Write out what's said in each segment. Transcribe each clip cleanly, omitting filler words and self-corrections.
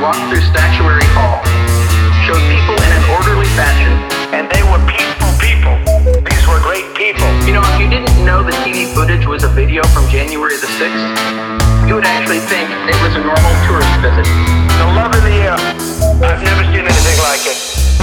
walked through Statuary Hall, showed people in an orderly fashion. And they were peaceful people. These were great people. You know, if you didn't know the TV footage was a video from January the 6th, you would actually think it was a normal tourist visit. The love in the air. I've never seen anything like it.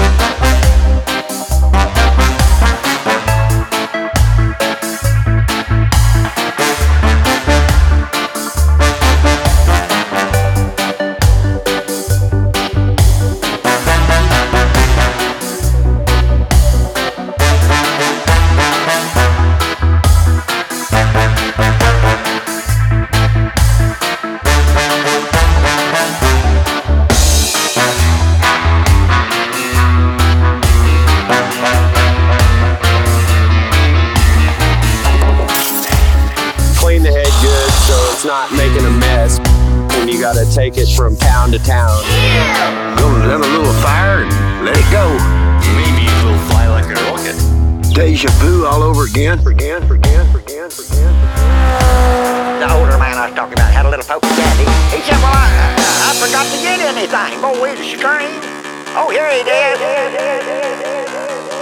Not making a mess when you gotta take it from town to town. Gonna let a little fire and let it go. Maybe it will fly like a rocket. Deja vu all over again. The older man I was talking about had a little poke candy. He said, well, I forgot to get anything. Oh, wait, a screen. Oh, here he did.